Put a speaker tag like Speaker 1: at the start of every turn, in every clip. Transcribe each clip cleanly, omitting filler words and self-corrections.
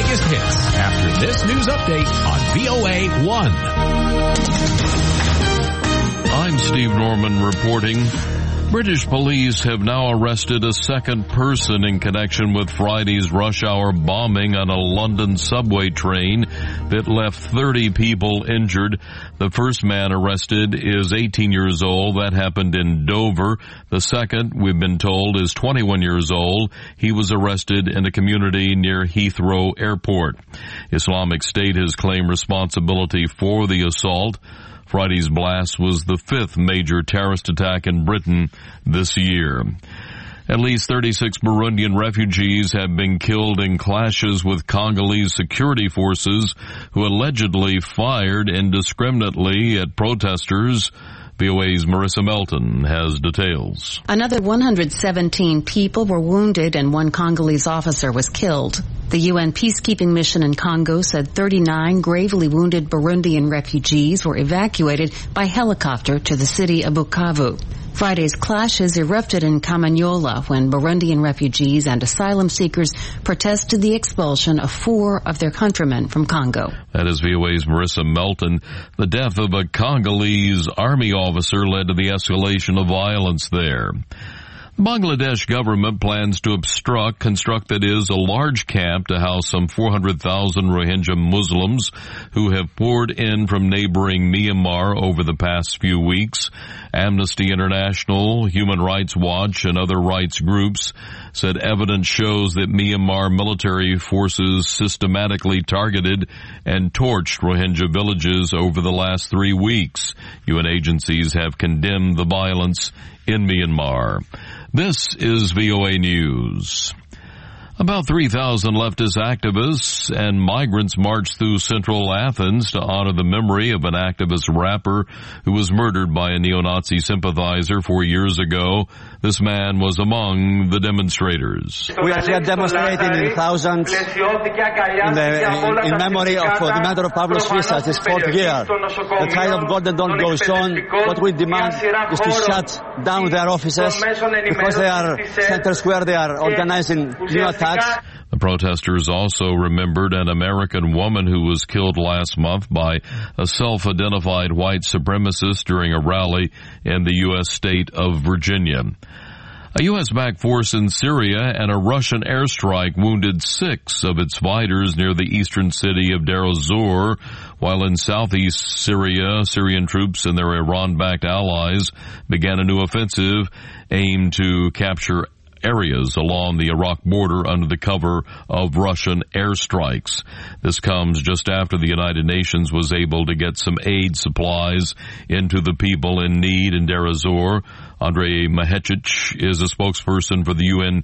Speaker 1: biggest hits after this news update on VOA 1.
Speaker 2: I'm Steve Norman reporting. British police have now arrested a second person in connection with Friday's rush hour bombing on a London subway train that left 30 people injured. The first man arrested is 18 years old. That happened in Dover. The second, we've been told, is 21 years old. He was arrested in a community near Heathrow Airport. Islamic State has claimed responsibility for the assault. Friday's blast was the fifth major terrorist attack in Britain this year. At least 36 Burundian refugees have been killed in clashes with Congolese security forces who allegedly fired indiscriminately at protesters. VOA's Marissa Melton has details.
Speaker 3: Another 117 people were wounded and one Congolese officer was killed. The UN peacekeeping mission in Congo said 39 gravely wounded Burundian refugees were evacuated by helicopter to the city of Bukavu. Friday's clashes erupted in Kamanyola when Burundian refugees and asylum seekers protested the expulsion of 4 of their countrymen from Congo.
Speaker 2: That is VOA's Marissa Melton. The death of a Congolese army officer led to the escalation of violence there. The Bangladesh government plans to construct a large camp to house some 400,000 Rohingya Muslims who have poured in from neighboring Myanmar over the past few weeks. Amnesty International, Human Rights Watch, and other rights groups said evidence shows that Myanmar military forces systematically targeted and torched Rohingya villages over the last 3 weeks. UN agencies have condemned the violence in Myanmar. This is VOA News. About 3,000 leftist activists and migrants marched through central Athens to honor the memory of an activist rapper who was murdered by a neo-Nazi sympathizer 4 years ago. This man was among the demonstrators.
Speaker 4: We are here demonstrating in thousands in memory of the murder of Pavlos Fyssas, this 4th year. The trial of Gordon Dawn goes on. What we demand is to shut down their offices because they are center square. They are organizing new attacks.
Speaker 2: The protesters also remembered an American woman who was killed last month by a self-identified white supremacist during a rally in the U.S. state of Virginia. A U.S.-backed force in Syria and a Russian airstrike wounded 6 of its fighters near the eastern city of Deir ez-Zor, while in southeast Syria, Syrian troops and their Iran-backed allies began a new offensive aimed to capture areas along the Iraq border under the cover of Russian airstrikes. This comes just after the United Nations was able to get some aid supplies into the people in need in Deir ez-Zor. Andrei Mahecic is a spokesperson for the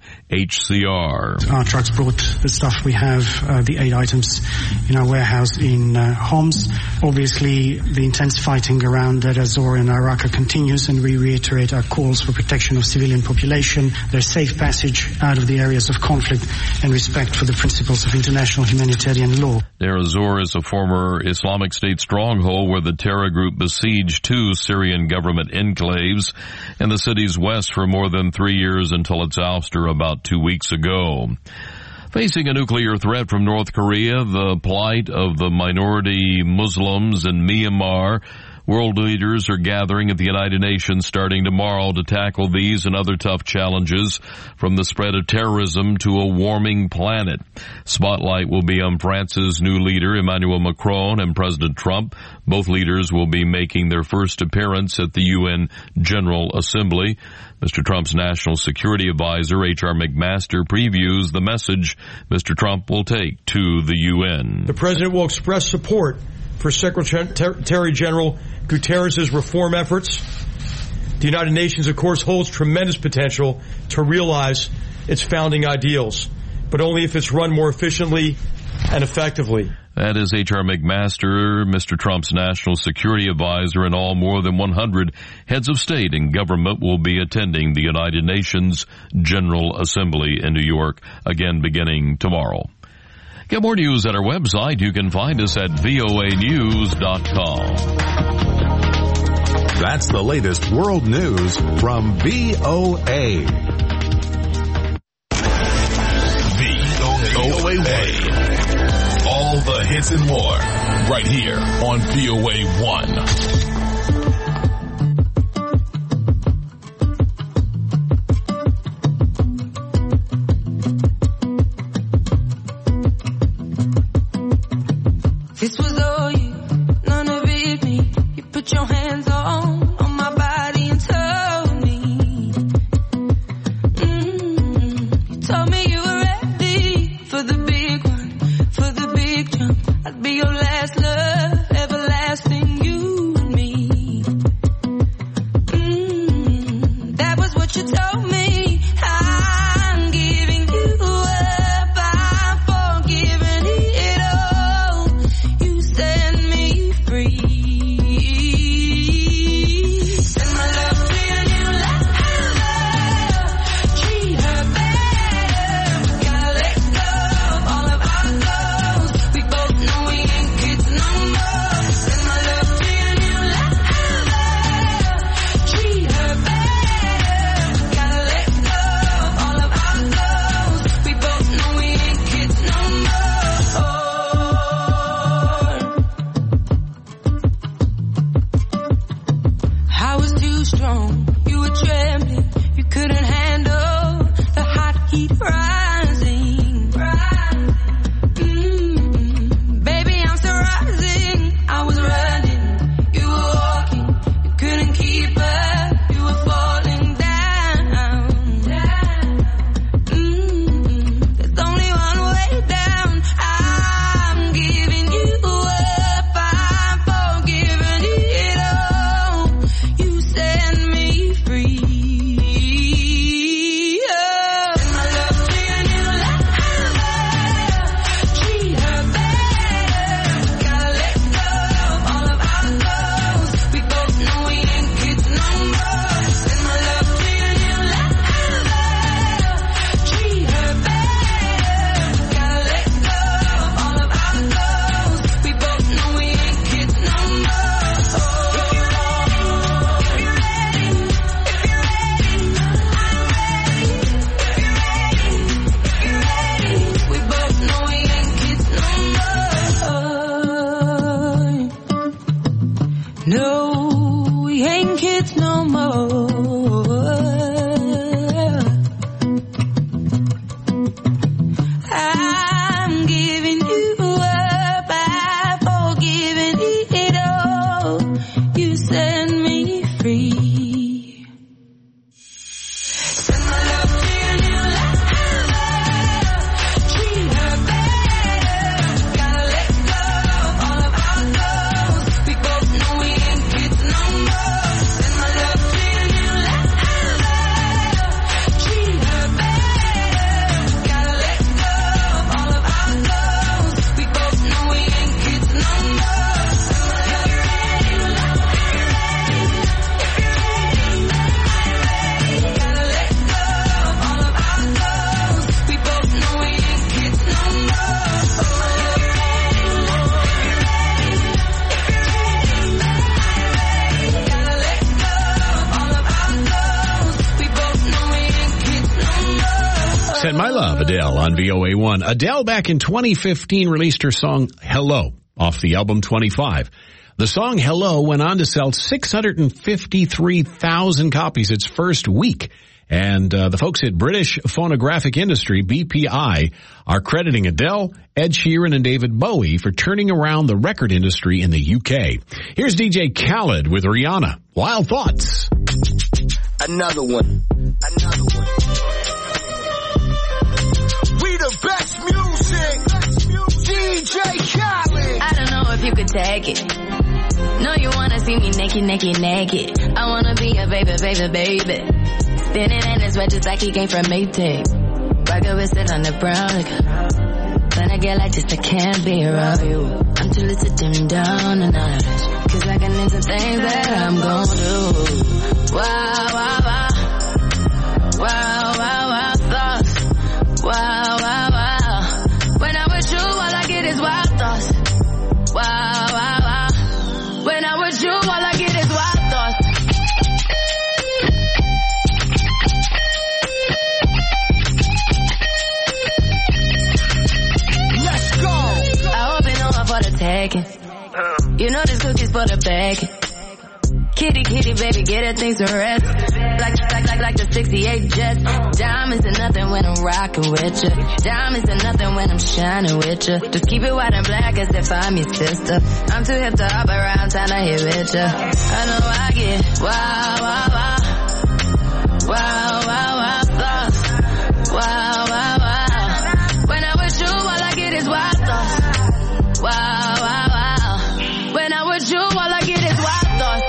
Speaker 2: UNHCR.
Speaker 5: Our trucks brought the stuff. We have the aid items in our warehouse in Homs. Obviously, the intense fighting around Deir ez-Zor and Raqqa continues, and we reiterate our calls for protection of civilian population, their safe passage out of the areas of conflict, and respect for the principles of international humanitarian law.
Speaker 2: Deir ez-Zor is a former Islamic State stronghold where the terror group besieged 2 Syrian government enclaves in the city's west for more than 3 years until its ouster about 2 weeks ago. Facing a nuclear threat from North Korea, the plight of the minority Muslims in Myanmar, world leaders are gathering at the United Nations starting tomorrow to tackle these and other tough challenges, from the spread of terrorism to a warming planet. Spotlight will be on France's new leader, Emmanuel Macron, and President Trump. Both leaders will be making their first appearance at the UN General Assembly. Mr. Trump's National Security Advisor, H.R. McMaster, previews the message Mr. Trump will take to the UN.
Speaker 6: The President will express support for Secretary General Guterres' reform efforts. The United Nations, of course, holds tremendous potential to realize its founding ideals, but only if it's run more efficiently and effectively.
Speaker 2: That is H.R. McMaster, Mr. Trump's National Security Advisor, and all more than 100 heads of state and government will be attending the United Nations General Assembly in New York, again beginning tomorrow. Get more news at our website. You can find us at voanews.com.
Speaker 1: That's the latest world news from VOA. VOA.
Speaker 7: This and more, right here on VOA 1.
Speaker 8: This was all you, none of it me. You put your hands on my body and told me. You told me you were ready for the big one, for the big jump. I'd be your last love, everlasting, you and me. That was what you told me. I'm giving you up, I'm forgiving it all. You set me free. Send my love to your new lover. Treat her better. Gotta let go of all of our goals. We both know we ain't kids no more. Send my love to your new lover. Treat her better. Gotta let go of all of our goals. We both know we ain't kids no more. I was too strong, you were trembling, you couldn't handle the hot heat rising. Baby, I'm still rising, I was running, you were walking, you couldn't keep up, you were falling down. There's only one way down, I'm giving you up, I'm forgiving it all. You set me free. Send my love to your new lover. Treat her better. Gotta let go of all of our goals. We both know we ain't kids no more. Send my love to your new lover. Treat her better. Gotta let go of all of our goals. We both know we ain't kids no more. If you're ready, I'm ready. We both know we ain't kids no more. No, we ain't kids no more. I'm giving you up, I'm forgiving it all. You set me free. Send my love to your new lover. Treat her better. Gotta let go of all of our goals. We both know we ain't kids no more. Send my love to your new lover. Treat her better. Gotta let go of all of our goals. We both know we ain't kids no more. If you're ready, gotta let go of all of our goals. We both know we ain't kids no more. Gotta let go of all of our goals. We both know we ain't kids no more.
Speaker 9: Send My Love, Adele on VOA 1. Adele back in 2015 released her song Hello off the album 25. The song Hello went on to sell 653,000 copies its first week. And the folks at British Phonographic Industry, BPI, are crediting Adele, Ed Sheeran, and David Bowie for turning around the record industry in the UK. Here's DJ Khaled with Rihanna. Wild Thoughts.
Speaker 10: Another one. We the best music. DJ Khaled.
Speaker 8: I don't know if you could take it. No, you wanna see me naked. I wanna be a baby. Spinning in his red just like he came from Maytag. Rocket with it on the brown liquor. When I get like this, I can't be around you. I'm too little to dim down a notch. Cause I can into things that I'm gon' do. Wow, wow, wow. Wow, wow, wow, thoughts. Wow, wow, wow. When I'm with you, all I get is wild thoughts. Wow, wow, wow. When I'm with you, all I get is wild thoughts. Let's go. I hope you know for Megan. You know this cookie's for the bag. Kitty, kitty, baby, get her things to rest. Like the 68 Jets. Diamonds are nothing when I'm rocking with you. Diamonds are nothing when I'm shining with you. Just keep it white and black as if I'm your sister. I'm too hip to hop around town to hit with you. I know I get wow, wow, wow. Wow, wow, wow, thoughts. Wow, wow, wow. When I'm with you, all I get is wild thoughts. Wow, wow, wow. When I'm with you, all I get is wild thoughts.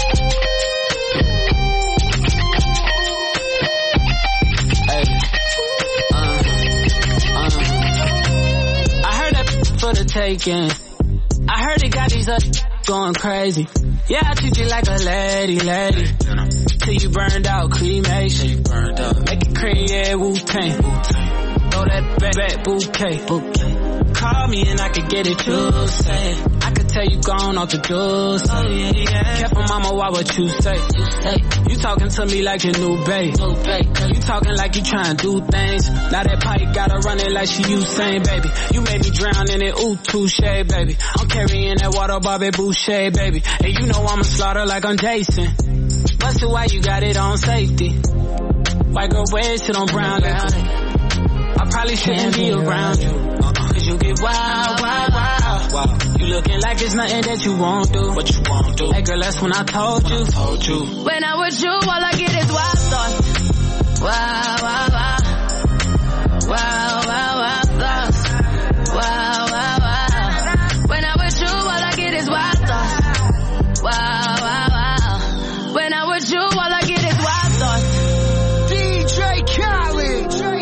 Speaker 11: I heard that for the taking. I heard it got these going crazy. Yeah, I treat you like a lady. Till you burned out, cremation. Make it cream, yeah, Wu-Tang. Throw that back bouquet. Call me and I could get it, you say. I could tell you gone off the doors. Oh, yeah. Careful, mama, why what you say? You talking to me like your new babe. You talking like you trying to do things. Now that pipe gotta run it like she Usain, baby. You made me drown in it, ooh, touche, baby. I'm carrying that water, Bobby Boucher, baby. And you know I'ma slaughter like I'm Jason. Busted, why you got it on safety? White girl wear shit on brown liquor. I probably shouldn't be around you. Cause you get wild. You looking like it's nothing that you won't do. What you won't do? Hey girl, that's when I told you.
Speaker 8: When I'm with you, all I get is wild thoughts. Wow, wow, wow. Wow, wow, wow, thoughts. Wow, wow, wow. When I'm with you, all I get is wild thoughts. Wow, wow, wow. When I'm with you, all I get is wild thoughts.
Speaker 10: DJ Khaled.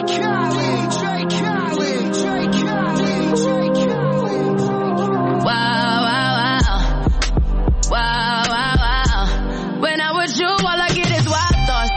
Speaker 8: Wow, wow, wow. Wow, wow, wow. When I'm with you, all I get is wild thoughts.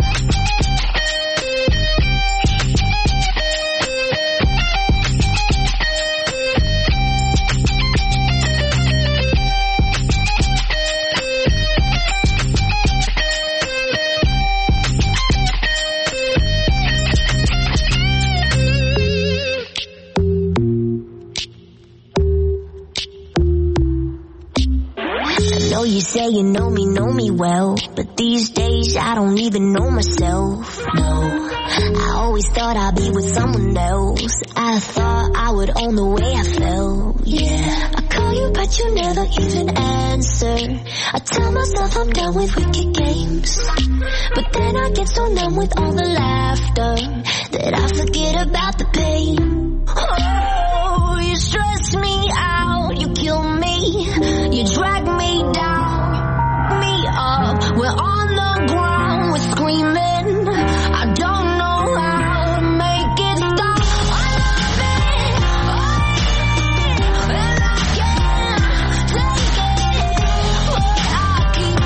Speaker 12: You say you know me well, but these days I don't even know myself. No, I always thought I'd be with someone else. I thought I would own the way I felt. Yeah, I call you but you never even answer. I tell myself I'm done with wicked games, but then I get so numb with all the laughter that I forget about the pain. Oh, you stress me out, you kill me, you drag me down. We're on the ground, we're screaming. I don't know how to make it stop. I love it, and I can't take it, but I keep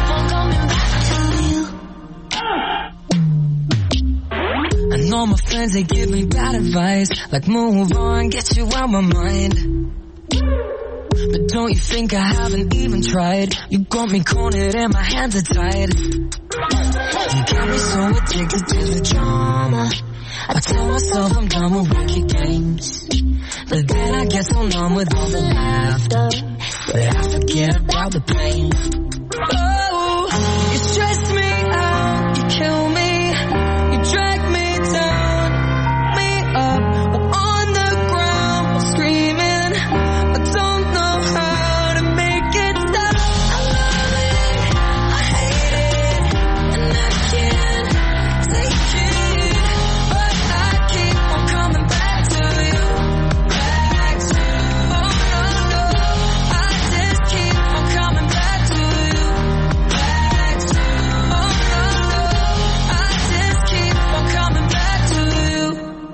Speaker 12: on coming back to you.
Speaker 13: I know my friends, they give me bad advice, like move on, get you out my mind. But don't you think I haven't even tried? You got me cornered and my hands are tied. You got me so addicted to the drama. I tell myself I'm done with wicked games, but then I get so numb with all the laughter that I forget about the pain. Oh, you stress me out, you kill me, you drag me down, me up, we're on the ground, we're screaming. I don't know how to make it stop. I love it, I hate it, and I can't take it, but I keep on coming back to you, back to you. Oh no, I just keep on coming back to you, back to you. Oh no, I just keep on coming back to you.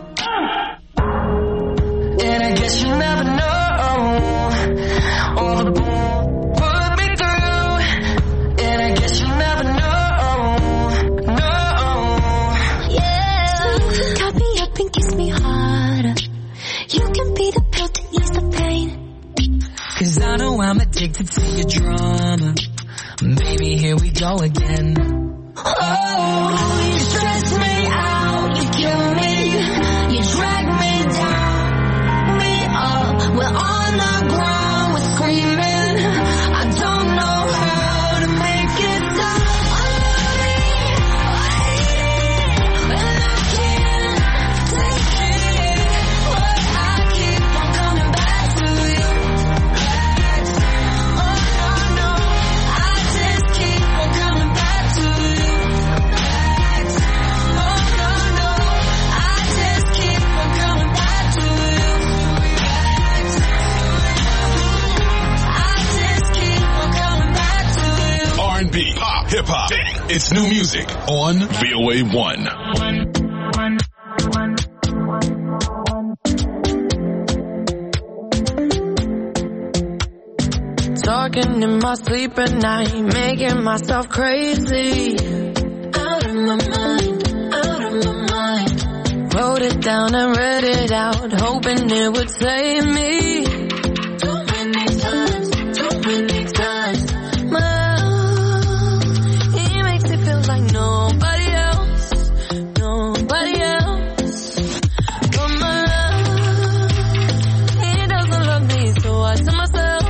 Speaker 13: And I guess you never know all the bull put me through, and I guess you never know, no.
Speaker 12: Yeah, cut me up and kiss me harder. You can be the pill to ease the pain.
Speaker 13: Cause I know I'm addicted to your drama. Baby, here we go again.
Speaker 12: Oh, you stress me out, you kill me, you drag me down, me up, we're on the ground, we're screaming.
Speaker 7: It's new music on VOA 1.
Speaker 14: Talking in my sleep at night, making myself crazy. Out of my mind, out of my mind. Wrote it down and read it out, hoping it would save me. Too many times, too many times. My love, he makes it feel like nobody else, nobody else. But my love, he doesn't love me, so I tell myself,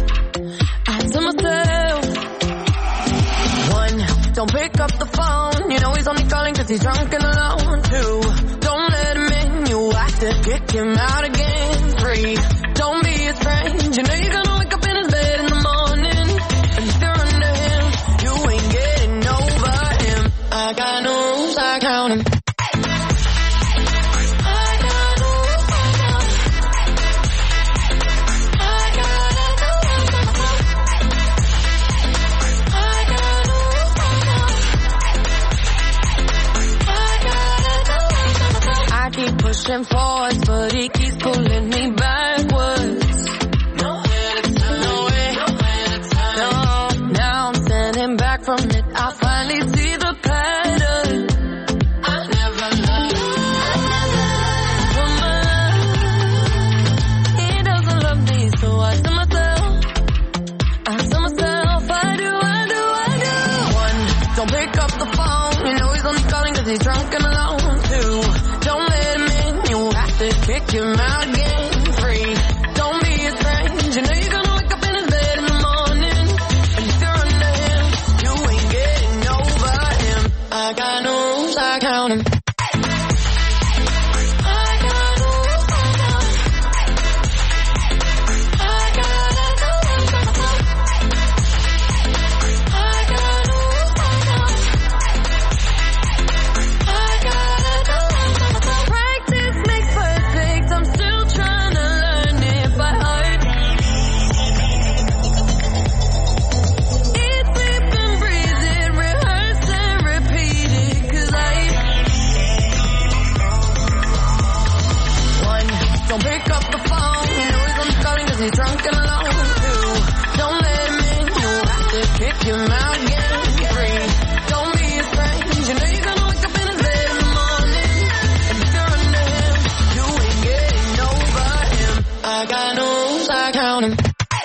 Speaker 14: one, don't pick up the phone, you know he's only calling cause he's drunk and alone. Two, don't let him in, you have to kick him out again. Three, don't be his friend, you know you're gonna wake up in his bed in the morning, and if you're under him, you ain't getting over him. I got no rules, I count him. Pushing forwards, but he keeps pulling me backwards. Nowhere to turn, nowhere to turn. No, now I'm standing back from it. I finally see the pattern. I never loved him. He doesn't love me, so I tell myself, I do. One, don't pick up the phone, you know he's only calling cause he's drunk and alone. Two, don't let him in, you have to kick him out again. Three, don't be his friend, you know you're gonna wake up in his bed in the morning, and if you're under him, you ain't getting over him. I got no rules, I count him. He's drunk and alone. Two, don't let him in, you have to kick him out again. Three, don't be his friend, you know you're gonna wake up in his bed in the morning, and if you're under him, you ain't getting over him. I got no rules, I count him.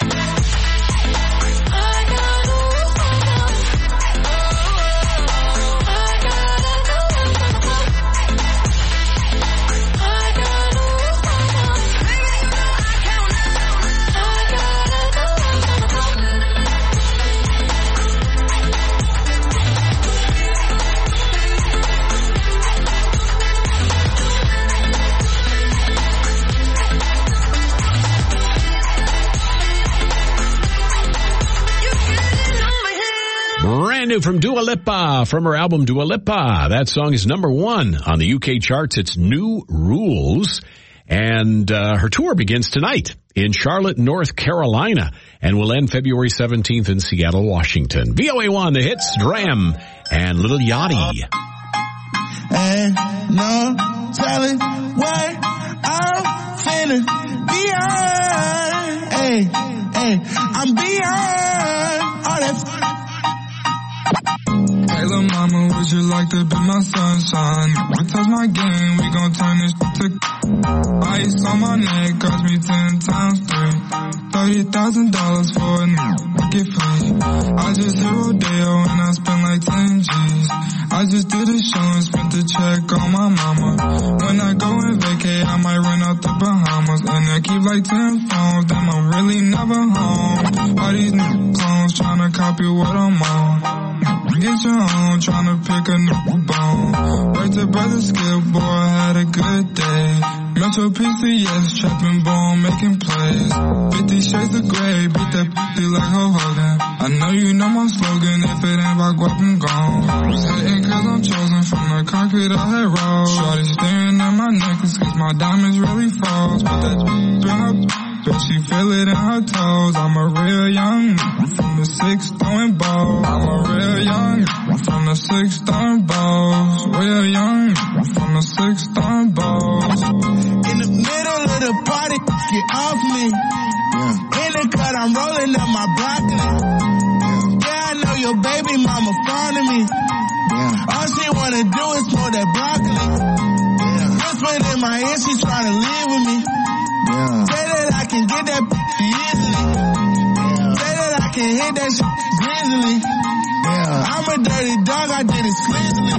Speaker 9: Brand new from Dua Lipa, from her album Dua Lipa. That song is number 1 on the UK charts. It's New Rules. And her tour begins tonight in Charlotte, North Carolina, and will end February 17th in Seattle, Washington. VOA1, the hits, Dram, and Lil Yachty.
Speaker 15: Ain't no telling what I'm feeling beyond. Hey, I'm beyond all that.
Speaker 16: Hey, little mama, would you like to be my sunshine? We touch my game, we gon' turn this to ice on my neck, cost me 10 times 3. $30,000 for a get free. I just hit Rodeo and I spent like 10 G's. I just did a show and spent the check on my mama. When I go and vacay, I might run out the Bahamas. And I keep like 10 phones, damn, I'm really never home. All these new clones tryna copy what I'm on. Get your own, tryna pick a new bone. Back to brother Skip, boy, I had a good day. Metro PCS, trapping bone, making plays. 50 shades of gray, beat that pussy like Hulk Hogan. I know you know my slogan, if it ain't about guap, I'm gone. Was hating cause I'm chosen, from the concrete I had rolled. Shorty staring at my necklace cause my diamonds really froze. Put that in her Bet she feel it in her toes. I'm a real young from the 6 throwing balls. I'm a real young from the 6 throwing balls. Real young from the 6 throwing balls.
Speaker 15: In the middle of the party, get off me. In the cut, I'm rolling up my broccoli. Yeah, I know your baby mama fond of me. All she wanna do is smoke that broccoli. Whispered in my ear, she tryna live with me. Say that I can get that easily. Say that I can hit that shit easily. I'm a dirty dog, I did it sleazily.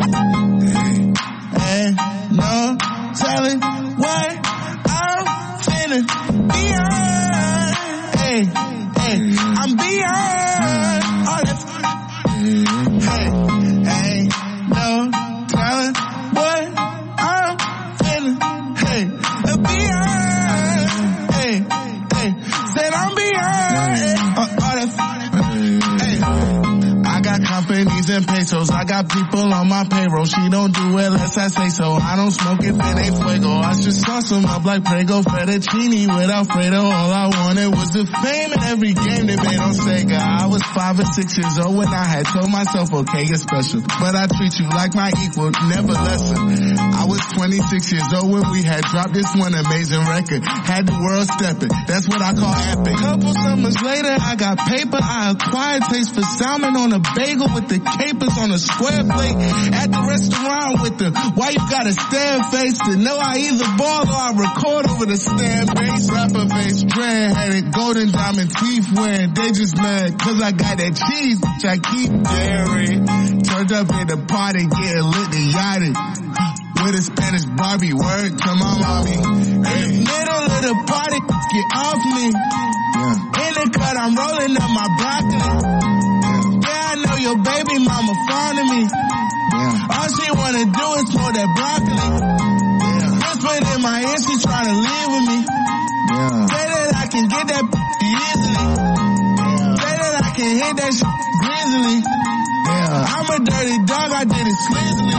Speaker 15: Ain't no telling what I'm feeling beyond. Hey, I'm beyond all that. Hey, ain't no telling what I'm feeling. Hey, beyond. Hey, said I'm beyond all that. Hey, I got companies and pesos. I got people on my payroll. She don't do it unless I say so. I don't smoke if it ain't fuego. I should sauce them up like Prego fettuccine with Alfredo. All I wanted was the fame in every game they made on Sega. I was 5 or 6 years old when I had told myself, okay, you're special, but I treat you like my equal, never lesser. I was 26 years old when we had dropped this one amazing record. Had the world stepping. That's what I call epic. Couple summers later, I got paper. I acquired taste for salmon on a bagel with the capers on a square plate at the restaurant with the why you gotta stand face to know I either ball or I record over the stand bass. Rapper face, dread-headed, golden diamond teeth wearing. They just mad cause I got that cheese which I keep daring. Turned up at the party, getting lit and yachted with a Spanish Barbie, word to my mommy. In the middle of the party, get off me. In the cut, I'm rolling up my broccoli. Yeah, I know your baby mama fond of me. All she wanna do is smoke that broccoli. Whispered in my ear, she tryna live with me. Say that I can get that easily. Say that I can hit that shit easily. I'm a dirty dog, I did it sleazily.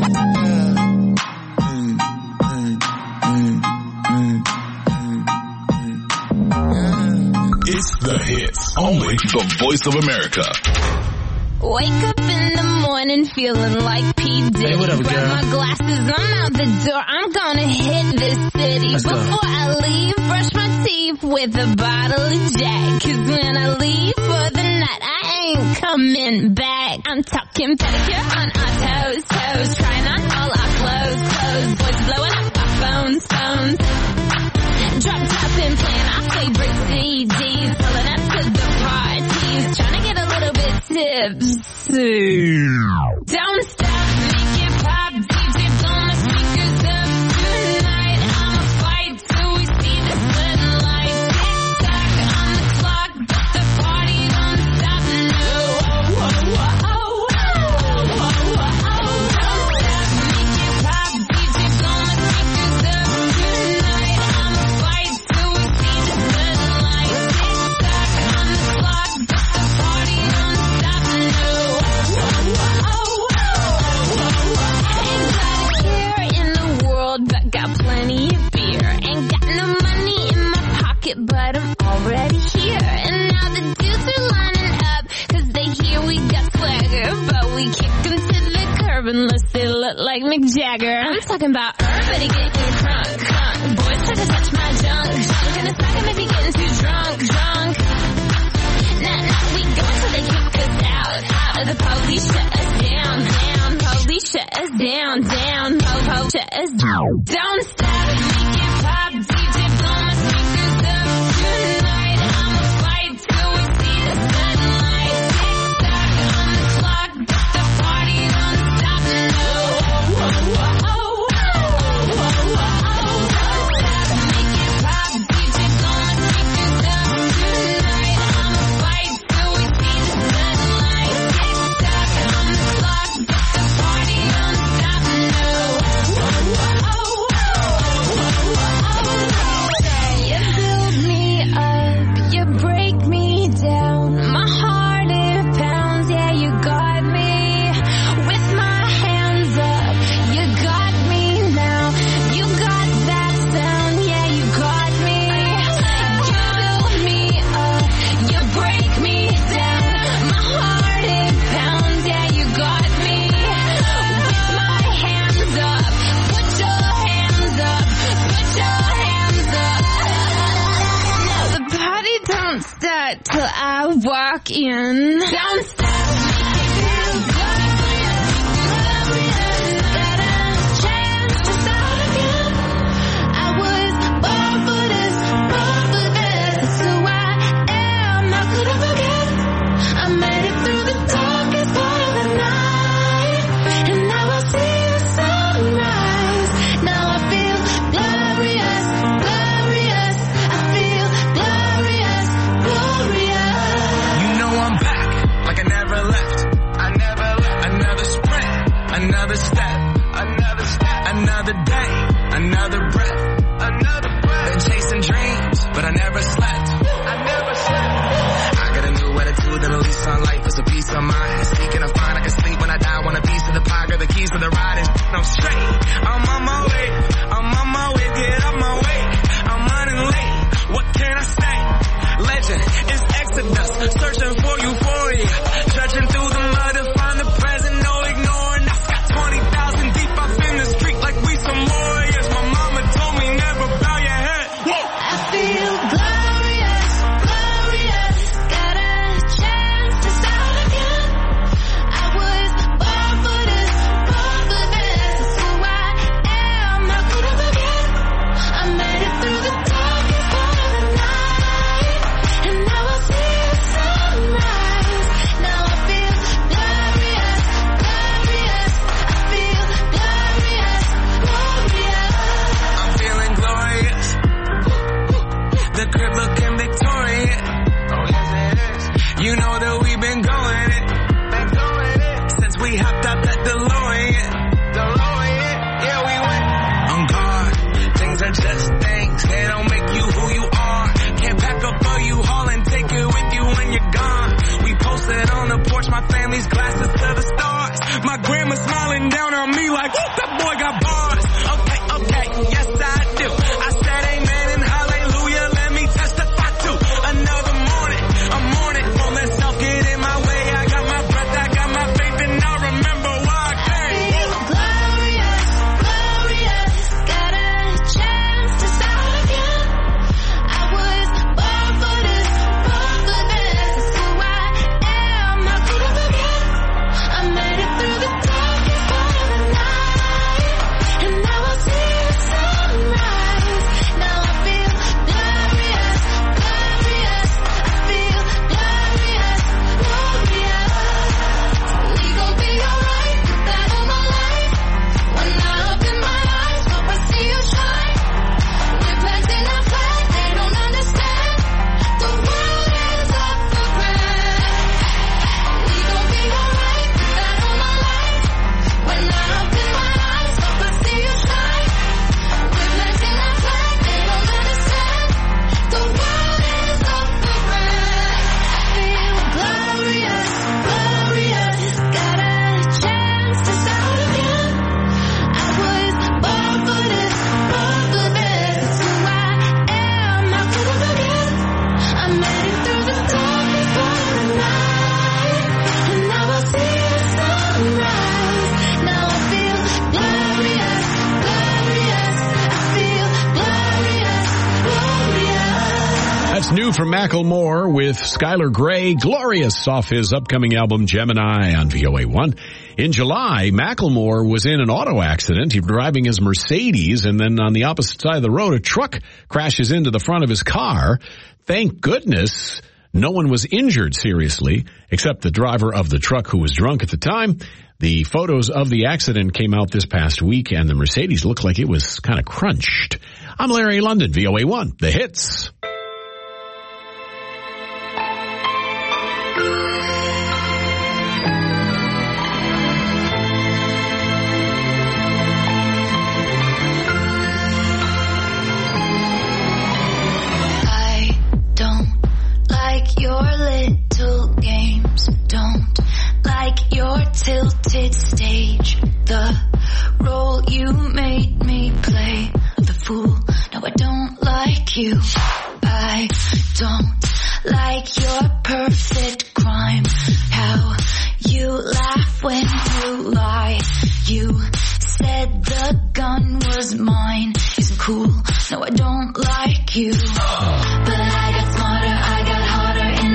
Speaker 7: It's the hits, only the Voice of America.
Speaker 8: Wake up in the morning feeling like P. Diddy.
Speaker 17: Hey, what up,
Speaker 8: grab
Speaker 17: girl?
Speaker 8: my glasses, I'm out the door. I'm gonna hit this city.
Speaker 17: Let's go.
Speaker 8: Before I leave, brush my teeth with a bottle of Jack. Cause when I leave for the night, I ain't coming back. I'm talking pedicure on our toes, trying on all our clothes. Boys blowing up our phones. Drop top and playing our favorite CDs. Pulling up to the parties, trying to get a little bit tipsy. Don't stop, make it pop, DJ blow my speakers up tonight. I'ma fight till we see the sunlight. Tick tock on the clock, but the party don't stop. No, don't stop, make it pop, DJ blow my speakers up tonight. I'ma fight till we see the sunlight. Tick tock on the clock, but the party don't stop. No. Ain't got a care in the world, but got plenty of beer. Ain't got no money in my pocket, but I'm already here. And now the dudes are lining up, cause they hear we got swagger. But we kick them to the curb unless they look like Mick Jagger. I'm talking about everybody getting crunk. Boys try to touch my junk. Gonna smack him if he getting too drunk. Nah, we go until they kick us out. The police shut us down. Police shut us down. Shut us down. Don't stop, make it pop, DJ blow my speakers up tonight. I'ma fight till we see the sunlight. Tick tock on the clock, but the party don't stop. No. Make it pop, DJ blow my speakers up tonight. I'ma fight till we see the sunlight. Tick tock on the clock, but the party don't stop. No.
Speaker 17: what till I walk in. Downstairs.
Speaker 18: Another step, another day, another breath, been chasing dreams, but I never slept. I got a new attitude and a lease on life is a peace of mind. Seeking a find, I can sleep when I die, want a piece of the pie, got the keys to the ride, and I'm straight. I'm on my way, get up my way, I'm running late, what can I say? Legend is Exodus, searching for euphoria, trudging through the mud to find the present, no ignoring. 20,000 deep up in the street like we some warriors. My mama told me never bow your head. Whoa.
Speaker 8: I feel glorious, glorious. Got a chance to start again. I was born for this, born for this. It's who I am, not gonna forget. I made it through the darkest part of the night, and now I see the sunrise. Now I feel glorious, glorious.
Speaker 18: I'm feeling glorious. The crib looking victorious. Oh yes it is. You know that we've been going it. Since we hopped out that DeLorean. Yeah, we went on guard. Things are just things. They don't make you who you are. Can't pack up all you haul and take it with you when you're gone. We posted on the porch, my family's glasses to the stars. My grandma smiling down on me like, whoop, that boy got bars. Okay, yes I do. I said amen and hallelujah, let me testify too. Another morning, a morning, won't let self get in my way. I got my breath, I got my faith, and I remember why I came.
Speaker 8: I feel glorious, glorious. Got a chance to start again. I was born for this, born for this. It's who I am, not gonna forget. I made it through the darkest part of the night, and now I see the sunrise. Now I feel glorious, glorious. I feel glorious, glorious. We gon' be alright, put that on my life. When I open my eyes, hope I see you shine. We're planting our flag, they don't understand. The world is up for grabs. We gon' be alright, put that on my life. When I open my eyes, hope I see you shine. We're planting our flag, they don't understand. The world is up for grabs. I feel glorious, glorious. Got a chance to start again. I was born for this, born for this. It's who I am, not gonna forget. I made it through the darkest part of the night, and now I see the sunrise. Now I feel glorious, glorious. I feel glorious, glorious.
Speaker 9: That's new from Macklemore with Skylar Grey, Glorious, off his upcoming album Gemini on VOA1. In July, Macklemore was in an auto accident. He was driving his Mercedes, and then on the opposite side of the road, a truck crashes into the front of his car. Thank goodness no one was injured seriously, except the driver of the truck who was drunk at the time. The photos of the accident came out this past week, and the Mercedes looked like it was kind of crunched. I'm Larry London, VOA1, The Hits.
Speaker 8: I don't like your little games. Don't like your tilted stage. The role you made me play, the fool. No, I don't like you. I don't like your perfect crime. How you laugh when you lie. You said the gun was mine. Isn't cool. No, I don't like you. But I got smarter, I got harder in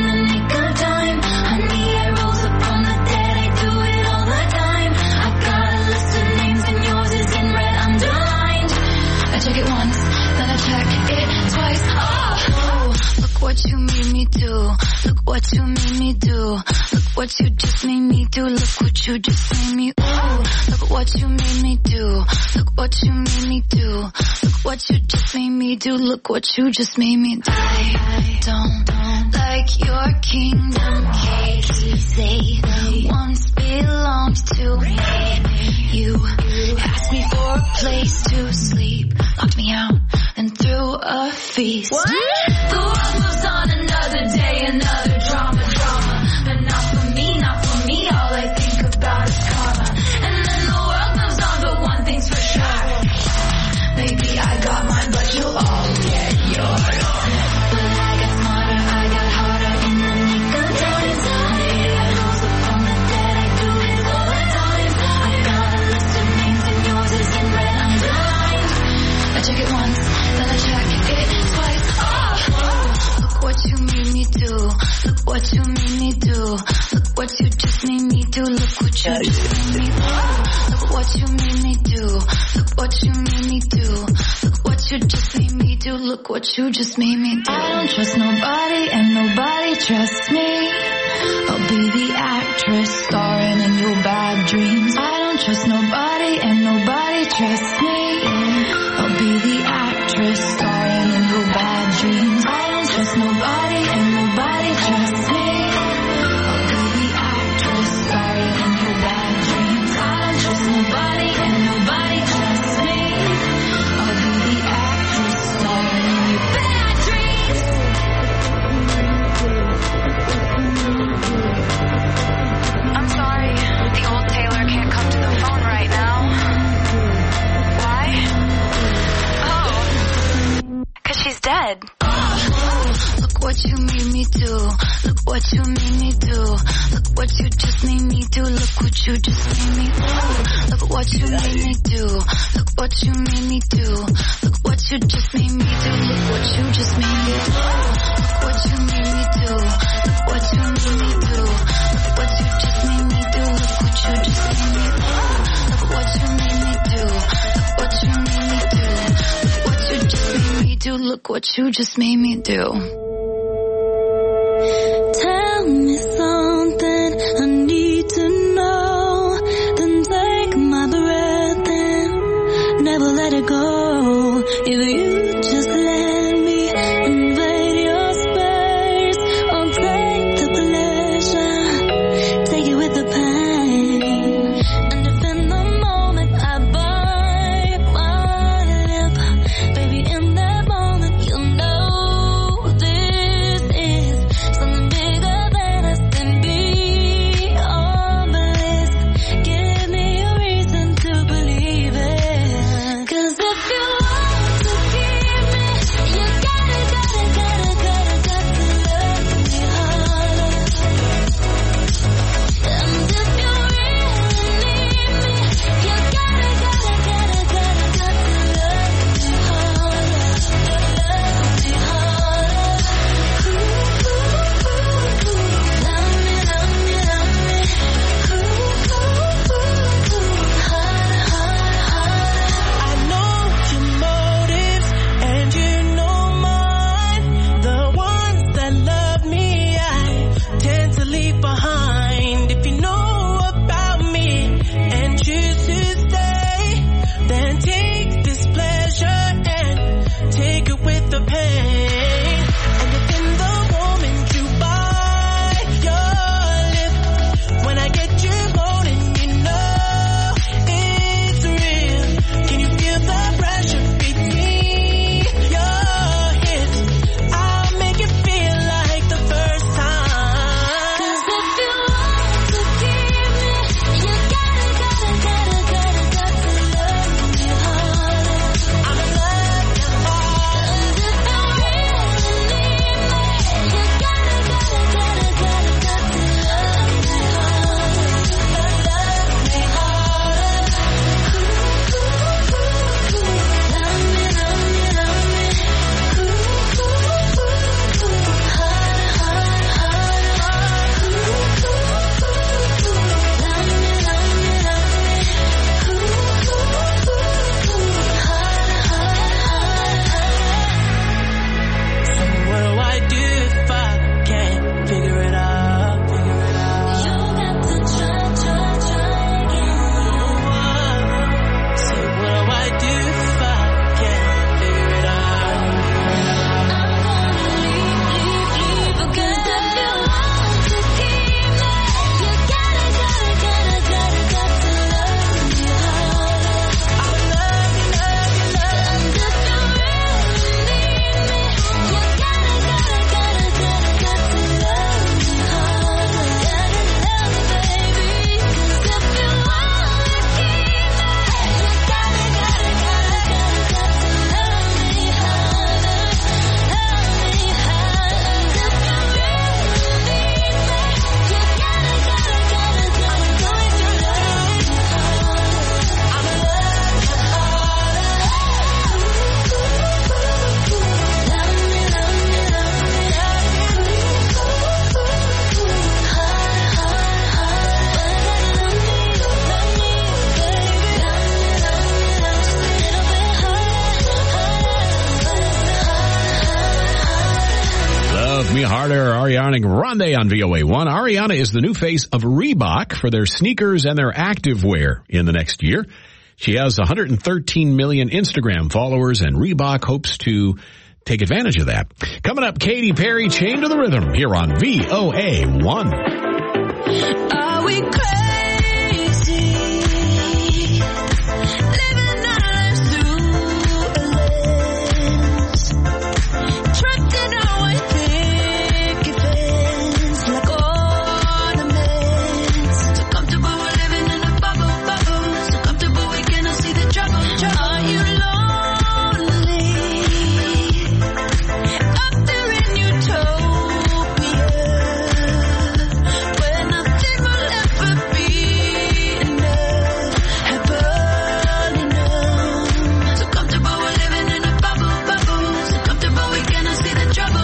Speaker 8: what you made me do. Look what you made me do. Look what you just made me do. Look what you just made me. Ooh, look what you made me do. Look what you made me do. Look what you just made me do. Look what you just made me do. I don't like your kingdom keys. They once belonged to me. You asked me for a place to sleep, locked me out and threw a feast. What? The world moves on another day, another drama. But not for me, not for me. All I think about is karma. And then the world moves on, but one thing's for sure. Maybe I got mine, but you'll all get yours. But I got smarter, I got harder in the nick of time. I rose up from the dead, I do it all the time. I got a list of names and yours is in red underlined. I check it once, then I check it twice. Oh, look what you made me do. Look what you made me do. Look what you just made me do. Look what you just made me do. Look what you made me do. Look what you made me do. Look what you just made me do. Look what you just made me do. I don't trust nobody and nobody trusts me. I'll be the actress starring in your bad dreams. I don't trust nobody and nobody trusts me. I'll be the actress starring in your bad dreams. I don't trust nobody and nobody trusts me. I'll be the actress starring in your bad dreams. I don't trust nobody and nobody trusts me. I'll be the actress starring in your bad dreams. I'm sorry, the old Taylor can't come to the phone right now. Why? Oh, 'cause she's dead. Look what you made me do. Look what you made me do. Look what you just made me do. Look what you just made me do. Look what you made me do. Look what you made me do. Look what you just made me do. Look what you just made me do. Look what you made me do. Look what you made me do. Look what you just made me do. Look what you just made me do. Look what you made me do. Look what you made me do. Look what you just made me do. Look what you just made me do.
Speaker 12: Tell me something I need to know. Then take my breath and never let it go. If you just let me invade your space, I'll take the pleasure, take it with the pain. And if in the moment I bite my lip, baby, in that moment you'll know this.
Speaker 9: Me Harder, Ariana Grande on VOA1. Ariana is the new face of Reebok for their sneakers and their activewear in the next year. She has 113 million Instagram followers, and Reebok hopes to take advantage of that. Coming up, Katy Perry, Chained to the Rhythm, here on VOA1.
Speaker 14: Are we crazy? Living our lives through a lens. Trapped in our white picket fence like ornaments. So comfortable we're living in a bubble. So comfortable we cannot see the trouble. Are you lonely? Up there in utopia, where nothing will ever be enough, happen enough. So comfortable we're living in a bubble. So comfortable we cannot see the trouble.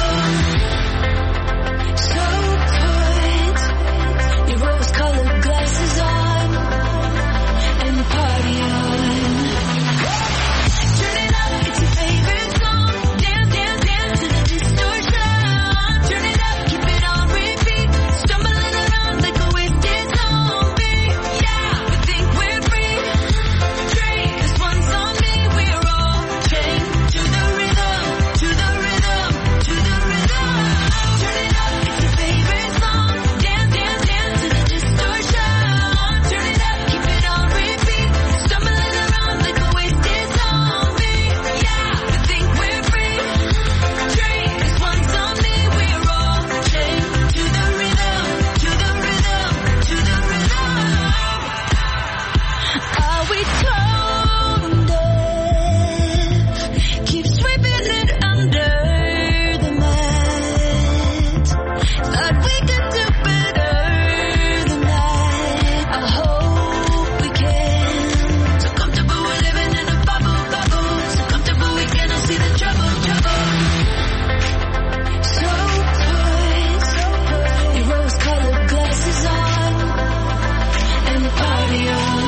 Speaker 14: So put your rose-colored glasses on and party on. Turn it up, it's your favorite song. Dance to the distortion. Turn it up, keep it on repeat. Stumbling around like a wasted zombie. Yeah, we think we're free. Drink this one's on me. We're all chained to the rhythm, to the rhythm, to the rhythm. Turn it up, it's your favorite song. Dance to the distortion. Turn it up, keep it on repeat. Stumbling around like a wasted zombie. Yeah, we think we're free. Drink this one's on me. We're all chained to the rhythm, to the rhythm, to the rhythm. Are we tone deaf? Keep sweeping it under the mat. Thought we could do better than that. I hope we can. So comfortable we're living in a bubble. So comfortable we cannot see the trouble. So put your rose-colored glasses on and party on.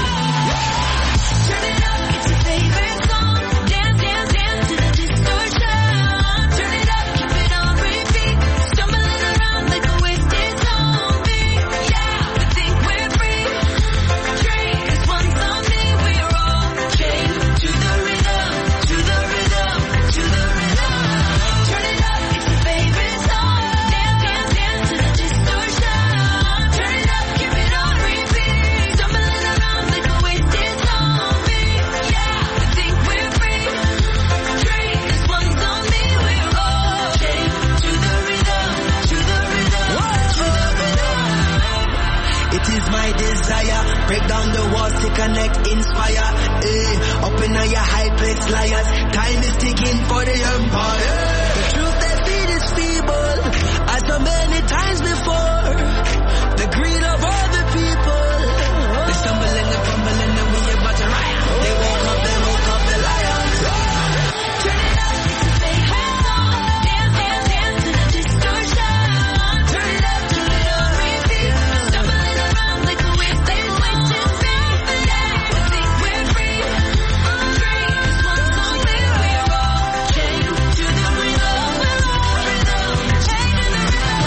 Speaker 14: Turn it up, it's your favorite song. Dance to the distortion. Turn it up, keep it on repeat. Stumbling around like a wasted zombie. Yeah, we think we're free. Drink this one's on me. We're all chained to the rhythm, to the rhythm, to the rhythm. Turn it up, it's your favorite song. Dance to the distortion. Turn it up, keep it on repeat. Stumbling around like a wasted zombie. Yeah, we think we're free. Drink this one's on me. We're all chained to the rhythm, to the rhythm, to the rhythm.
Speaker 10: It is my desire, break down the walls to connect, inspire. Up in your high place, liars. Time is ticking for the empire. The truth they feed is feeble, as so many times before. The greed of all the people. They stumble and they fumble and then we about to riot. They woke up the lions.
Speaker 14: Turn it up, it's your favorite song. Dance to the distortion. Turn it up, keep it on repeat. Stumbling around like a wasted zombie. Yeah, we think we're free. Drink this one's on me. We're all chained to the rhythm, chained to the rhythm.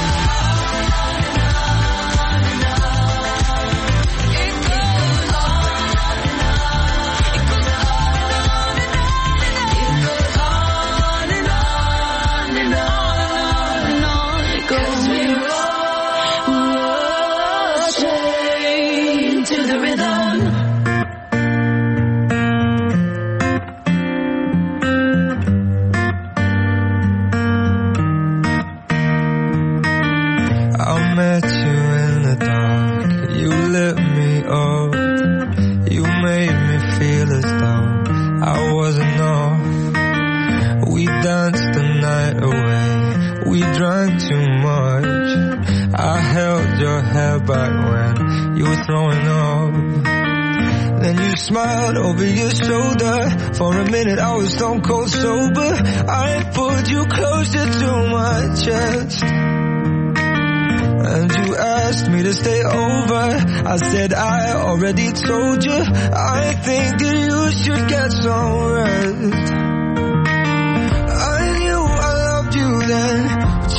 Speaker 14: It goes on and on. It goes on and on. It goes on and on and on. It goes we're all chained to the rhythm.
Speaker 16: I met you in the dark, you lit me up, you made me feel as though I wasn't off. We danced the night away, we drank too much. I held your hair back when you were throwing up. Then you smiled over your shoulder. For a minute I was stone cold sober. I pulled you closer to my chest, and you asked me to stay over. I said I already told you. I think that you should get some rest. I knew I loved you then, but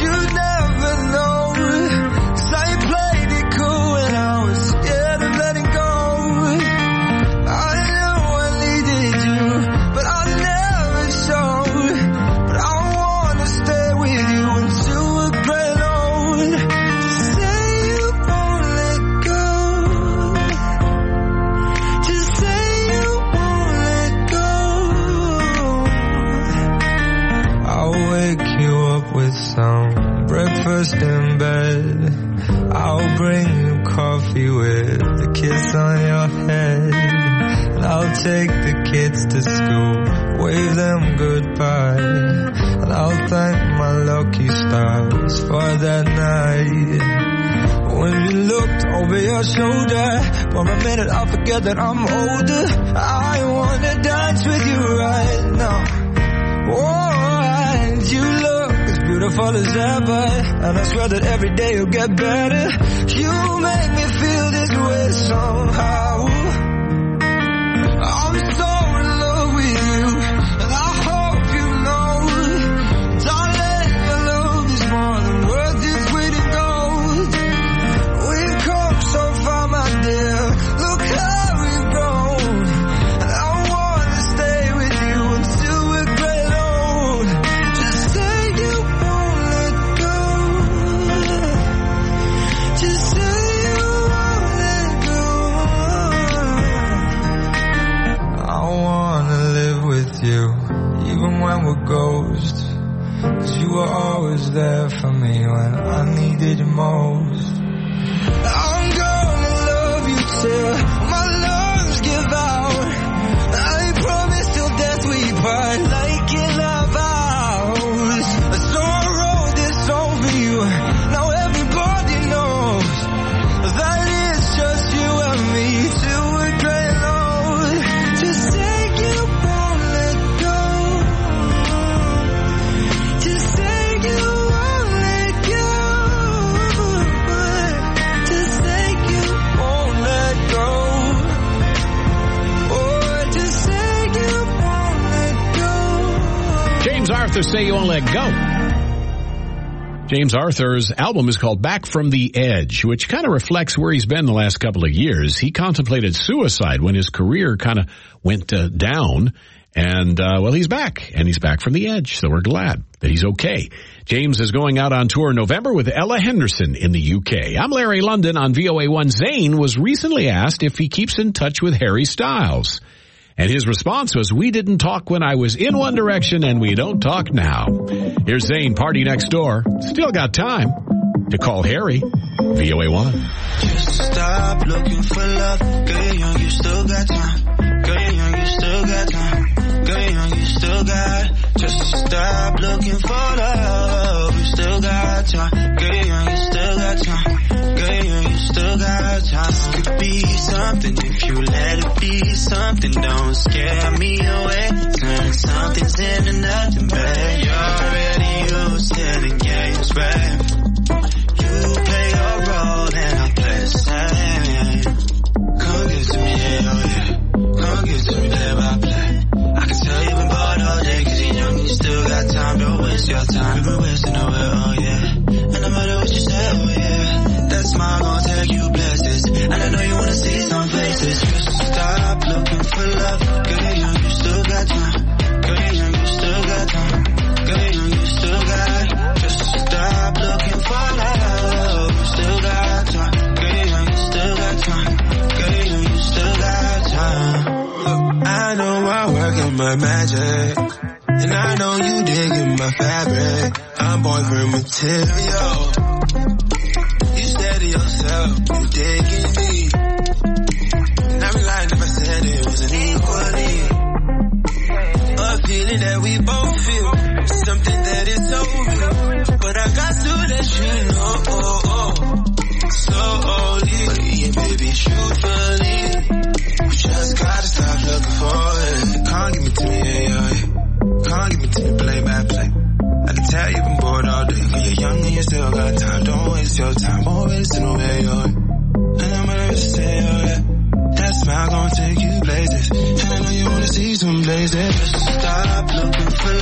Speaker 16: some breakfast in bed. I'll bring you coffee with a kiss on your head. And I'll take the kids to school, wave them goodbye. And I'll thank my lucky stars for that night. When you looked over your shoulder, for a minute I forget that I'm older. I wanna dance with you right now. Oh, and you look as beautiful as ever, and I swear that every day you'll get better. You make me feel this way somehow. I'm so in love with you, and I hope you know, darling, your love is more than worth its weight in gold. We've come so far, my dear, look how we've grown. And I wanna stay with you until we're great old. Just say you won't let go. Just say you won't let go. I wanna live with you, even when we're ghosts. 'Cause you were always there for me when I needed you most. I'm gonna love you till my lungs give out. I promise till death we part, like in our vows. So I wrote this song for you, now everybody knows that it's just you and me till we're great old. Just say you won't let go. Just say you won't let go. Just say you won't let go. Oh, just say you won't let go.
Speaker 9: James Arthur, Say You Won't Let Go. James Arthur's album is called Back from the Edge, which kind of reflects where he's been the last couple of years. He contemplated suicide when his career kind of went down. And, well, he's back. And he's back from the edge. So we're glad that he's okay. James is going out on tour in November with Ella Henderson in the UK. I'm Larry London on VOA1. Zayn was recently asked if he keeps in touch with Harry Styles. And his response was, "We didn't talk when I was in One Direction, and we don't talk now." Here's Zayn, Party Next Door. Still got time to call Harry. VOA1.
Speaker 10: Just stop looking for love. Girl, young, you still got time. Girl, young, you still got time. Girl, young, you still got. Just stop looking for love. You still got time. Girl, young, you still got time. Girl, young, you still got time. This could be something if you let it be something. Don't scare me away. Turn something's into nothing, babe. You're already used to the games, babe. You play your role and I play the same. Come give to me, yeah, oh yeah. Come give to me, play by play. I can tell you've been bored all day, 'cause you're young and you still got time. Don't waste your time, you've been wasting away, oh yeah. And no matter what you say, oh yeah, that smile gon' take you places. And I know you wanna see some faces. Just stop looking for love. Girl, young, you still got time. Girl, young, you still got time. Girl, young, you still got. Just stop looking for love. You still got time. Girl, young, you still got time. Girl, young, you still got time. Look, I know I work in my magic, and I know you digging my fabric. I'm boyfriend material. You said to yourself, you digging me. And I'd be lying if I said it wasn't equally. A feeling that we both feel, something that is so real. But I got to let you know, slowly, yeah, baby, truthfully. We just gotta stop looking for it. Can't give it to me, yeah. Can't give it to me, play by play. I can tell you've been bored all day, 'cause you're young and you still got time. Don't waste your time, won't waste no way, yeah. And I'm gonna say, oh yeah, that smile gon' take you places. And I know you wanna see some blazes. Just stop looking for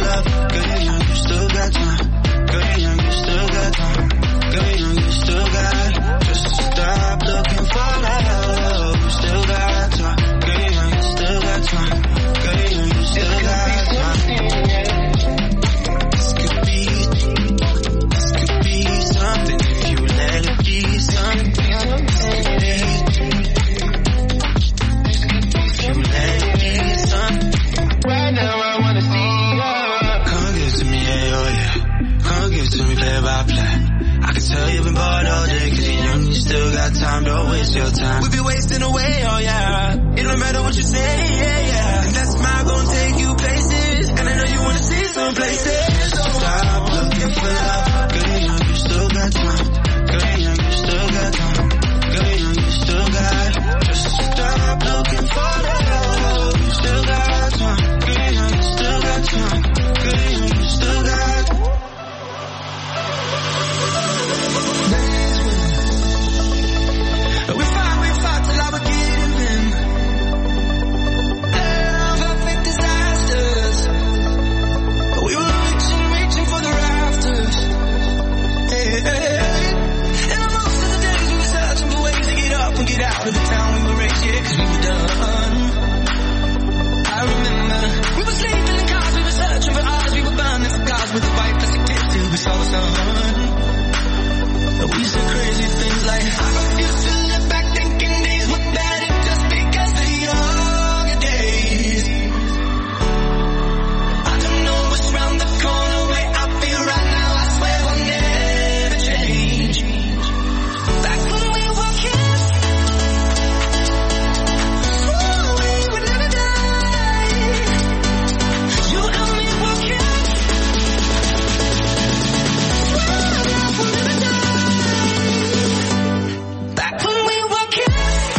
Speaker 10: Listen to me play by play. I can tell you've been bored all day, cause you're young, you still got time, don't waste your time. We be wasting away, oh yeah. It don't matter what you say, yeah, yeah. And that smile gon' take you places, and I know you wanna see some places. So stop looking for love, girl, you're young, you still got time. Girl, you're young, you still got time. Girl, you're young, you still got. Just stop looking for love, you still got time. Girl, you're young, you still got time. Girl, you're young, you still got. We fought till I was getting in. Love, perfect disasters. We were reaching for the rafters. Hey, hey, hey. And most of the days we were searching for ways to get up and get out of the town we were raised, yeah, cause we were done. I remember we were sleeping in cars, we were searching for ours, we were burning cigars with the white plastic tips till we saw the sun. We said crazy things like, I refuse to look back thinking days were better just because they're younger days. I don't know what's round the corner, way I feel right now, I swear we'll never change. Back when we were kids, we would never die. You and me were kids, swear we'll never die. Back when we were kids,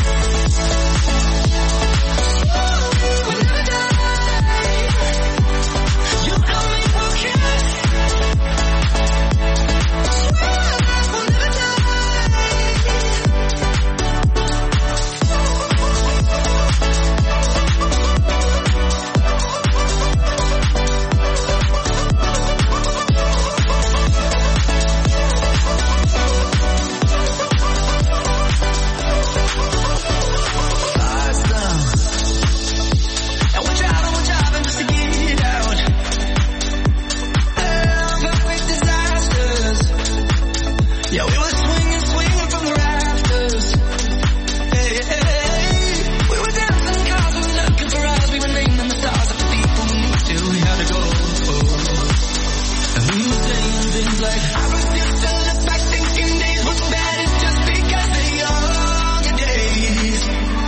Speaker 10: we would never die. You and me were kids, swear we'll never die. Lights down, and we're driving just to get out. Perfect disasters. Yeah, we were swinging from the rafters. Hey, hey, hey. We were dancing in cars, we were looking for us, we were naming the stars of the people we knew till we had to go. And we were saying things like, I refuse to look back thinking days were better just because they're younger days.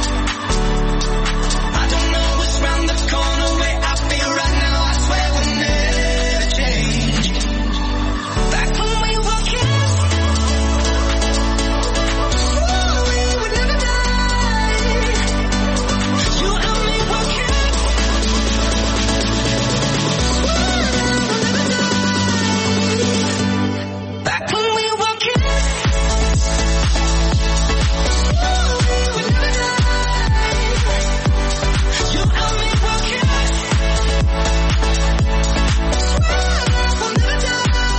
Speaker 10: I don't know what's round the corner, way I feel right now, I swear we'll never change. Back when we were kids, we would never die. You and me were kids, we'll never die. Back when we were kids, we would never die. You and me were kids, swear we'll never die.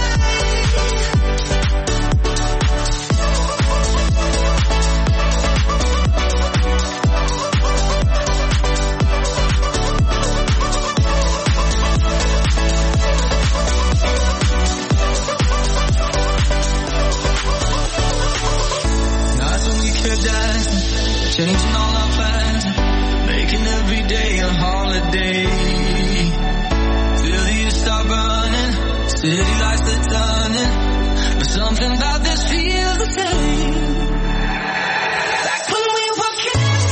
Speaker 10: Nights when we kept dancing, changing all our plans, making every day a holiday. Till the years start burning, city lights are turning, but something about this feels the same. Like when we were kids,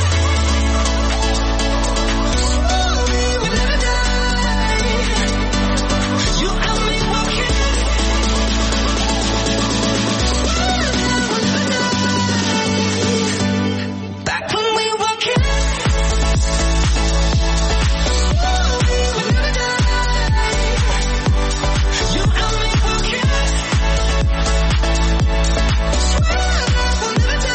Speaker 10: we would never die. You and me were kids, we'll never die. Back when we were kids, we would never die. You and me were kids, swear we'll never die.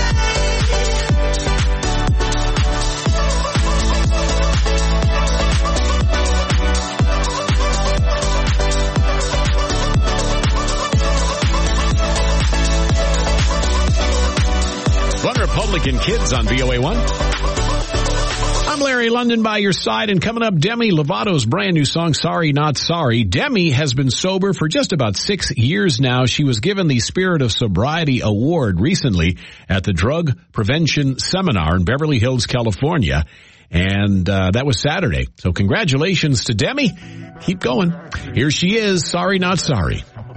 Speaker 9: One Republican Kids on VOA1. I'm Larry London by your side, and coming up, Demi Lovato's brand new song, Sorry Not Sorry. Demi has been sober for just about 6 years now. She was given the Spirit of Sobriety Award recently at the Drug Prevention Seminar in Beverly Hills, California. And that was Saturday. So congratulations to Demi. Keep going. Here she is, Sorry Not Sorry.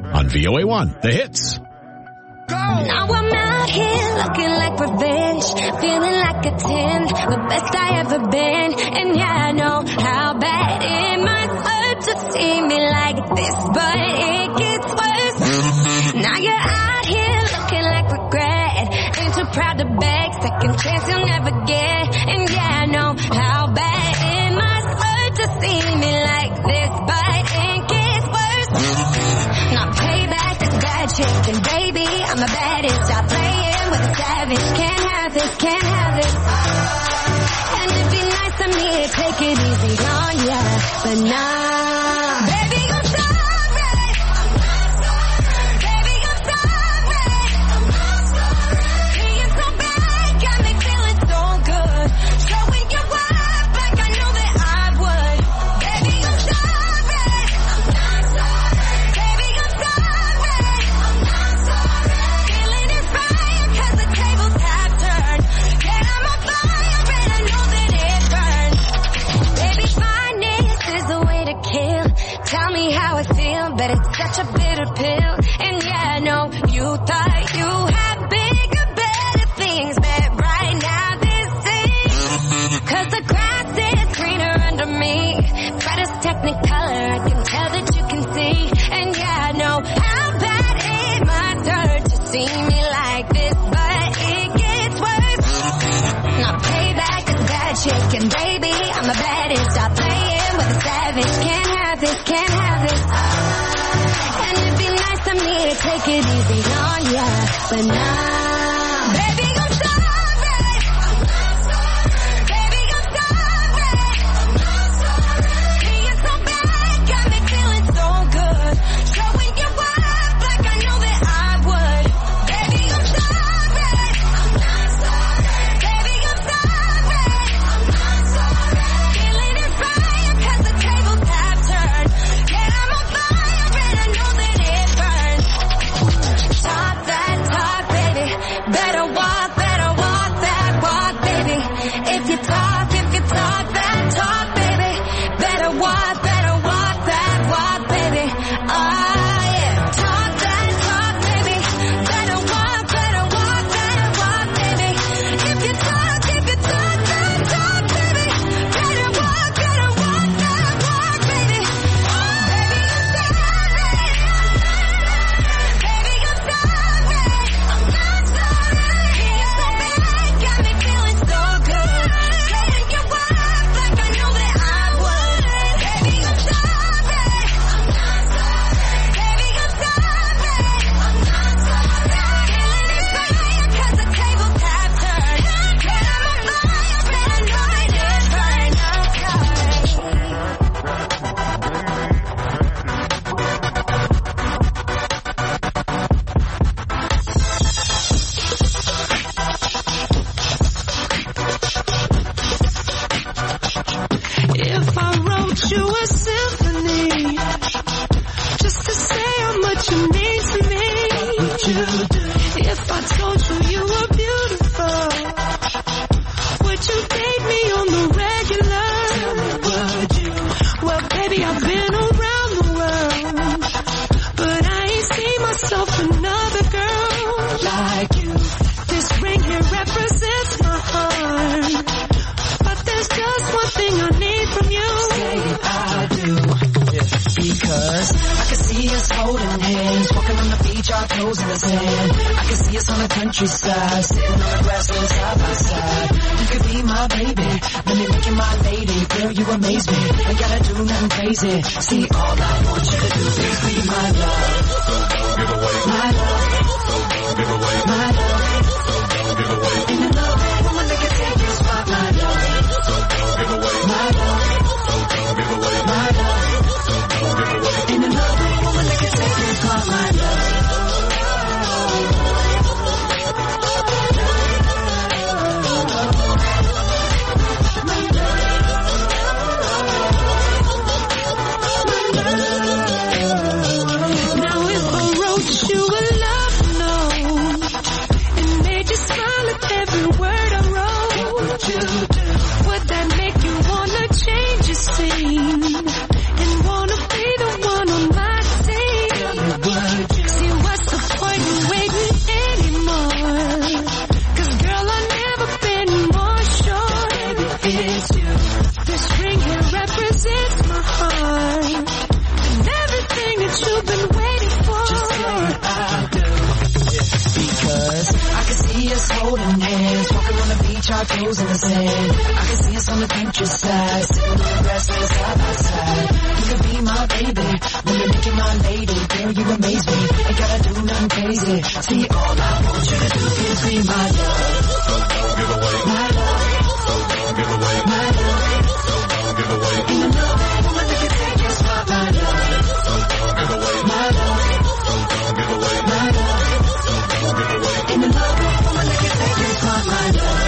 Speaker 9: on VOA1, The Hits.
Speaker 12: Now I'm out here looking like revenge, feeling like a 10, the best I ever been. And yeah, I know how bad it might hurt to see me like this, but it gets worse. Now you're out here looking like regret, ain't too proud to beg, second chance you'll never get. And yeah, I know how bad it might hurt to see me like this, but it gets worse. Now payback is bad chicken, baby, I'm the baddest. Stop playing with a savage. Can't have this, can't have this. And it'd be nice of me to take it easy on ya, but nah. Baby, I'm sorry. Baby, I'm sorry. Being so bad got me feeling so good. Showing you up like I know that I would. Baby, I'm sorry. Baby, I'm sorry. Feeling inspired 'cause the tables have turned. Yeah, I'm on fire and I know that it burns. Baby, finance is the way to kill. Tell me how I feel, but it's such a bitter pill. And yeah, I know you thought you had bigger, better things, but right now this is 'cause the grass is greener under me. Brightest technicolor, I can tell that you can see. And yeah, I know how bad it might hurt to see me like this, but it gets worse. Now payback is bad chicken, baby, I'm the baddest. Stop playing with a savage. Can't have this, can't have this. And it'd be nice of me to take it easy on ya, but nah. Baby, I'm sorry. Baby, I'm sorry. Being so bad got me feeling so good. Showing you up like I know that I would. Baby, I'm sorry. Baby, I'm sorry. Feeling inspired 'cause the tables have turned. Yeah, I'm on fire and I know that it burns. Talk that talk, baby. Better walk that walk, baby. If you talk that talk, baby. Better walk that walk, baby. Oh yeah. Talk that talk, baby. Better walk that walk, baby. If you talk that talk, baby. Better walk that walk, baby. Baby, I'm sorry. Baby, I'm sorry. I'm not sorry. Being so bad got me feeling so good. Showing you up like I know that I would. Baby, I'm sorry. I'm not sorry. Baby, I'm sorry. I'm not sorry. Feeling inspired 'cause the tables have turned. Yeah, I'm on fire and I know that it burns. I'm
Speaker 13: If I wrote you a symphony, just to say how much you mean to me, would you do? If I told you you were beautiful, would you date me on the regular? Would you? Well, baby, I've been around the world, but I ain't seen myself another girl like you. This ring here represents my heart, but there's just one thing I need from you. Say I do. Because I can see us holding hands, walking on the beach, our toes in the sand. I can see us on the countryside, sitting on the grassland side by side. You could be my baby, let me make you my lady. Girl, you amaze me, ain't gotta do nothing crazy. See, all I want you to do is be my love. So don't give away my love. So don't give away my love. So don't give away. Ain't another woman that can take your spot, my love. So don't give away my love. So don't give away my love. So don't give away. Ain't another woman that can take your spot, my love. My love.
Speaker 14: you've been waiting for. Just say I do. Because I can see us holding hands, walking on the beach, our toes in the sand. I can see us on the future side, sitting on the grass side by side. You could be my baby, when you're making my lady. Girl, you amaze me, ain't gotta do nothing crazy. See, all I want you to do is be my love. So don't give away my love. So don't give away my love. So don't give away. Ain't another woman that can take your spot, my love. So don't give away my love. So don't give away my love. So don't give away. Ain't another woman that can take your spot, my love.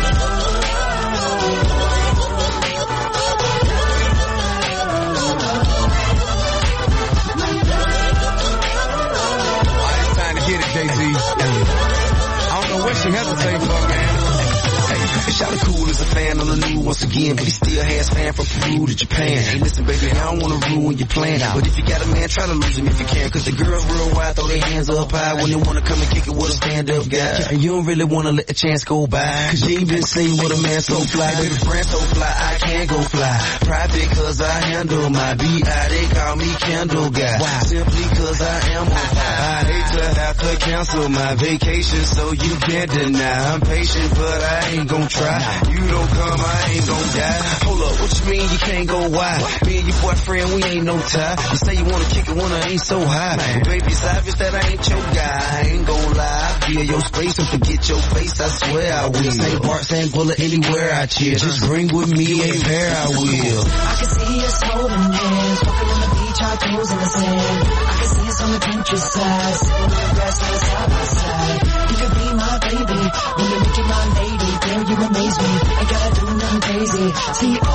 Speaker 19: Get it, Jay-Z. I don't know what she hesitating for, man. Hey, shout cool as a fan on the new once again, but he still has fan from Peru to Japan. Hey, listen, baby, I don't wanna ruin your plan, but if you got a man, try to lose him if you can, cause the girls real wide throw their hands up high when they wanna come and kick it with a stand-up guy. And you don't really wanna let the chance go by, cause you ain't been seen with a man so fly. Hey, baby, friend so fly, I can't go fly. Private cause I handle my B.I. They call me Candle Guy. Wow. Simply cause I am on fire. I hate to have to cancel my vacation, so you can't deny. I'm patient, but I ain't gon' try. You don't come, I ain't gon' die. Hold up, what you mean you can't go wide? Me and your boyfriend, we ain't no tie. You say you wanna kick it when I ain't so high. But baby, it's obvious that I ain't your guy. I ain't gon' lie. I'll be in your space and forget your face, I swear I will. Same part, same bullet, anywhere I cheer. Just bring with me a pair, I will.
Speaker 14: I can see us holding hands, walking on the beach, our toes in the sand. I can see us on the countryside, sitting on the grass side by side. You could be my baby, when you're making my lady. Girl, you amaze me, ain't gotta do nothing crazy. See,